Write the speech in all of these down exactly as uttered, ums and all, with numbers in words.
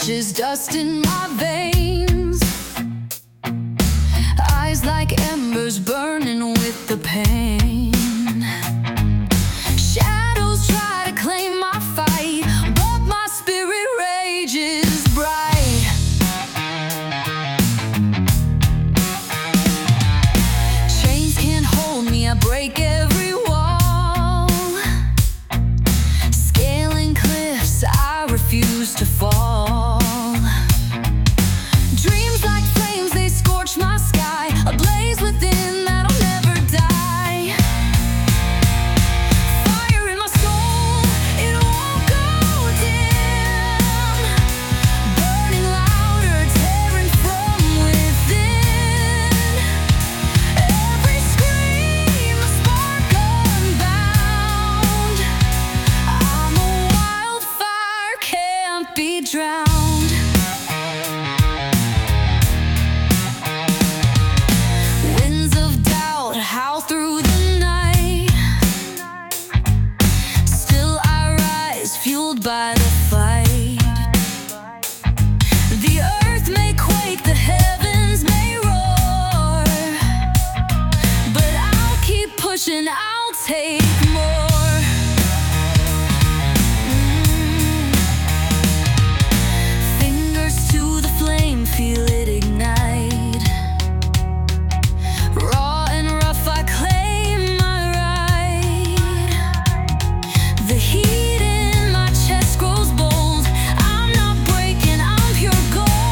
ashes, dust in my veins, eyes like embers burning with the pain. Shadows try to claim my fight, but my spirit rages bright. Chains can't hold me, I break every wall. Scaling cliffs, I refuse to fall. Dreams like flames, they scorch my sky, a blaze within that'll never die. Fire in my soul, it won't go dim, burning louder, tearing from within. Every scream, a spark unbound. I'm a wildfire, can't be drowned. Winds of doubt howl through the night. Still I rise, fueled by the fight. The earth may quake, the heavens may roar, but I'll keep pushing, I'll take more. Fingers to the flame, feel it ignite. Raw and rough, I claim my right. The heat in my chest grows bold. I'm not breaking, I'm pure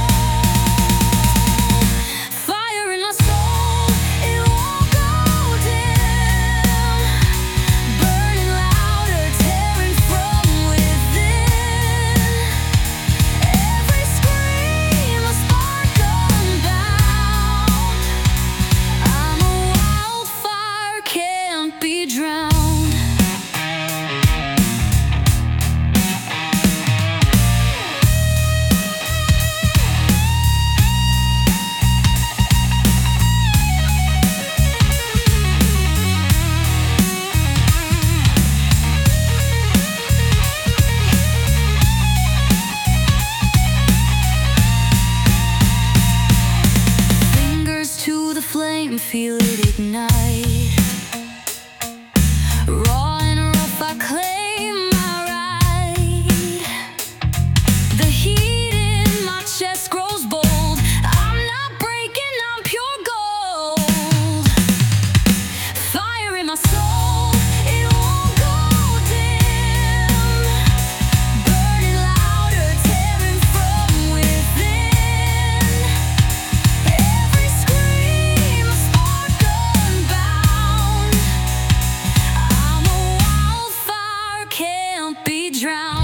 gold. Fire in my soul, it won't go dim, burning louder, tearing from within. Every scream, a spark unbound. I'm a wildfire, can't be drowned. Fingers to the flame, feel it ignite. Raw and rough, I claim my right. The heat in my chest grows bold. I'm not breaking, I'm pure gold. Fire in my soul, it won't go dim, burning louder, tearing from within. Every scream, a spark unbound. I'm a wildfire, can't be drowned.